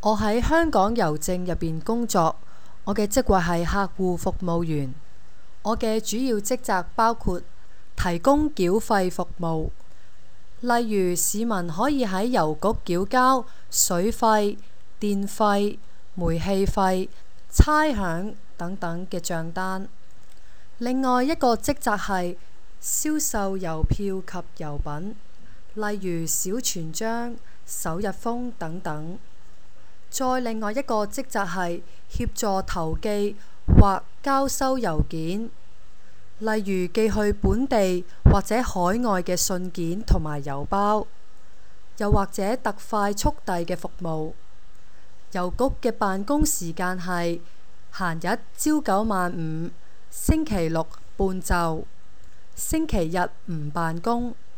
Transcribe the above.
我喺香港郵政入邊工作，我嘅職位係客戶服務員。我嘅主要職責包括提供繳費服務，例如市民可以喺郵局繳交水費、電費、煤氣費、差餉等等嘅帳單。另外一個職責係銷售郵票及郵品，例如小傳章、首日封等等。再另外一個職責係協助投寄或交收郵件，例如寄去本地或者海外嘅信件同埋郵包，又或者特快速遞嘅服務。郵局嘅辦公時間係閒日朝9晚5，星期六半晝，星期日唔辦公。